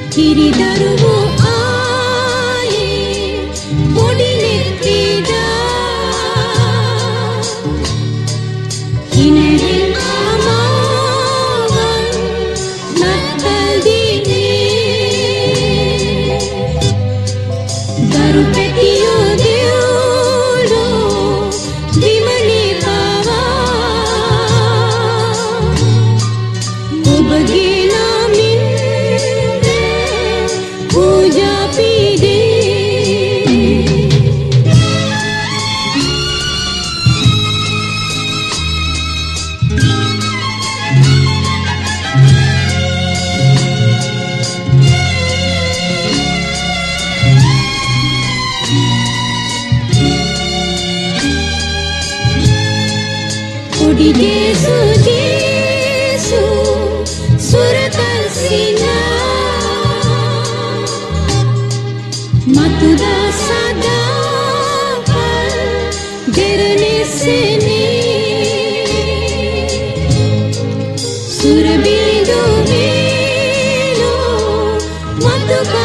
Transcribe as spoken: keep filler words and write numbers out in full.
කිරිදරුවෝ ආයේ පොඩි නෙත්තිදා හිනෙහින් අමාවන් නත්තල් දිනේ දරු පැටියෝ දෙව්ලෝ විමනේ පාවා ඔබගේ නාමින් පූජා පීදේ පොඩි ජේසු ජේසු සුරතල් සිනා මතුදා සදාකල් දෙරණෙසනේ සුරබිඳු වේලෝ මතු